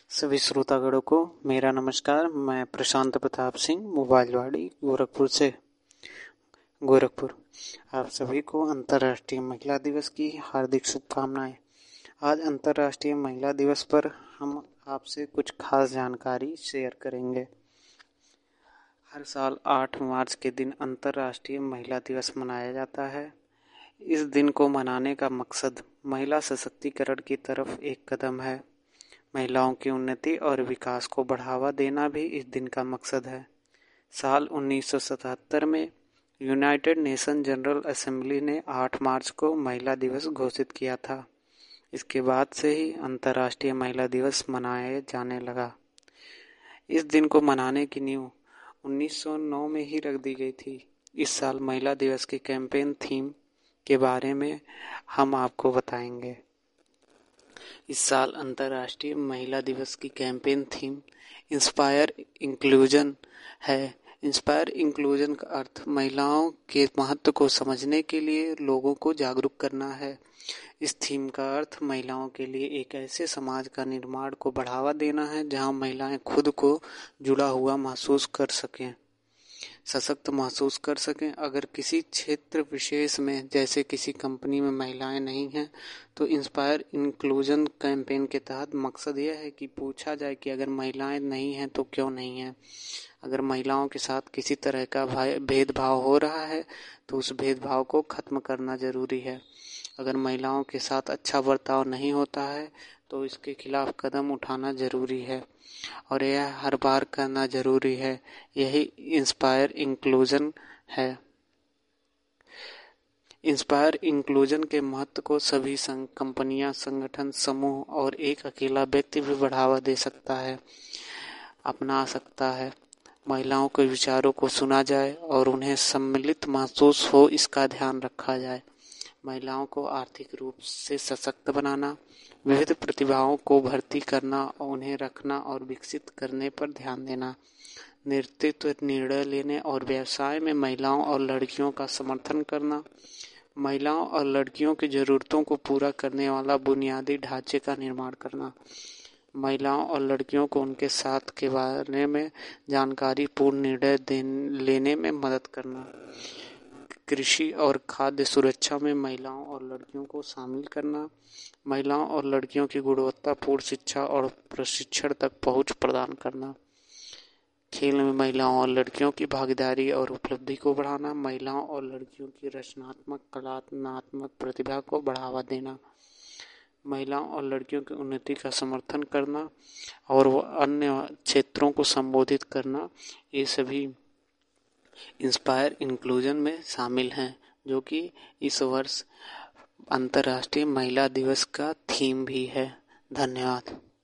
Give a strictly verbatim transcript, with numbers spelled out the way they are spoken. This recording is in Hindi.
सभी श्रोतागणों को मेरा नमस्कार। मैं प्रशांत प्रताप सिंह, मोबाइलवाड़ी, गोरखपुर से गोरखपुर आप सभी को अंतर्राष्ट्रीय महिला दिवस की हार्दिक शुभकामनाएं। आज अंतर्राष्ट्रीय महिला दिवस पर हम आपसे कुछ खास जानकारी शेयर करेंगे। हर साल आठ मार्च के दिन अंतर्राष्ट्रीय महिला दिवस मनाया जाता है। इस दिन को मनाने का मकसद महिला सशक्तिकरण की तरफ एक कदम है। महिलाओं की उन्नति और विकास को बढ़ावा देना भी इस दिन का मकसद है। साल उन्नीस सौ सतहत्तर में यूनाइटेड नेशन जनरल असेंबली ने आठ मार्च को महिला दिवस घोषित किया था। इसके बाद से ही अंतर्राष्ट्रीय महिला दिवस मनाया जाने लगा। इस दिन को मनाने की नींव उन्नीस सौ नौ में ही रख दी गई थी। इस साल महिला दिवस की कैंपेन थीम के बारे में हम आपको बताएंगे। इस साल अंतर्राष्ट्रीय महिला दिवस की कैंपेन थीम इंस्पायर इंक्लूजन है। इंस्पायर इंक्लूजन का अर्थ महिलाओं के महत्व को समझने के लिए लोगों को जागरूक करना है। इस थीम का अर्थ महिलाओं के लिए एक ऐसे समाज का निर्माण को बढ़ावा देना है जहां महिलाएं खुद को जुड़ा हुआ महसूस कर सकें, सशक्त महसूस कर सकें। अगर किसी क्षेत्र विशेष में, जैसे किसी कंपनी में महिलाएं नहीं हैं, तो इंस्पायर इंक्लूजन कैंपेन के तहत मकसद यह है कि पूछा जाए कि अगर महिलाएं नहीं हैं तो क्यों नहीं हैं। अगर महिलाओं के साथ किसी तरह का भेदभाव हो रहा है तो उस भेदभाव को खत्म करना जरूरी है। अगर महिलाओं के साथ अच्छा बर्ताव नहीं होता है तो इसके खिलाफ कदम उठाना जरूरी है और यह हर बार करना जरूरी है। यही इंस्पायर इंक्लूजन है। इंस्पायर इंक्लूजन के महत्व को सभी संघ, कंपनियां, संगठन, समूह और एक अकेला व्यक्ति भी बढ़ावा दे सकता है, अपना सकता है। महिलाओं के विचारों को सुना जाए और उन्हें सम्मिलित महसूस हो, इसका ध्यान रखा जाए। महिलाओं को आर्थिक रूप से सशक्त बनाना, विविध प्रतिभाओं को भर्ती करना, उन्हें रखना और विकसित करने पर ध्यान देना। नेतृत्व, निर्णय लेने और व्यवसाय में महिलाओं और लड़कियों का समर्थन करना। महिलाओं और लड़कियों की जरूरतों को पूरा करने वाला बुनियादी ढांचे का निर्माण करना। महिलाओं और लड़कियों को उनके साथ के बारे में जानकारी पूर्ण निर्णय लेने में मदद करना। कृषि और खाद्य सुरक्षा में महिलाओं और लड़कियों को शामिल करना। महिलाओं और लड़कियों की गुणवत्तापूर्ण शिक्षा और प्रशिक्षण तक पहुंच प्रदान करना। खेल में महिलाओं और लड़कियों की भागीदारी और उपलब्धि को बढ़ाना। महिलाओं और लड़कियों की रचनात्मक, कलात्मक प्रतिभा को बढ़ावा देना। महिलाओं और लड़कियों की उन्नति का समर्थन करना और अन्य क्षेत्रों को संबोधित करना, ये सभी इंस्पायर इंक्लूजन में शामिल हैं, जो कि इस वर्ष अंतर्राष्ट्रीय महिला दिवस का थीम भी है। धन्यवाद।